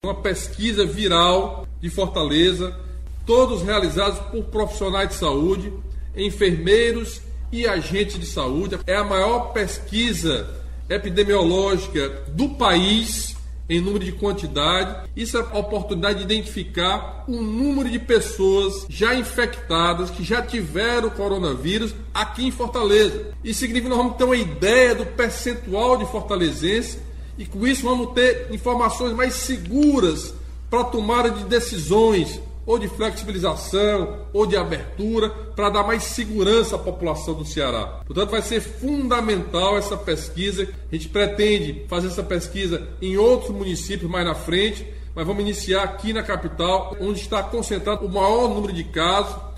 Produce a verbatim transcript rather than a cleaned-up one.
Uma pesquisa viral de Fortaleza, todos realizados por profissionais de saúde, enfermeiros e agentes de saúde. É a maior pesquisa epidemiológica do país em número de quantidade. Isso é a oportunidade de identificar o número de pessoas já infectadas, que já tiveram coronavírus aqui em Fortaleza. Isso significa que nós vamos ter uma ideia do percentual de fortalezenses e com isso vamos ter informações mais seguras para a tomada de decisões, ou de flexibilização, ou de abertura, para dar mais segurança à população do Ceará. Portanto, vai ser fundamental essa pesquisa. A gente pretende fazer essa pesquisa em outros municípios mais na frente, mas vamos iniciar aqui na capital, onde está concentrado o maior número de casos,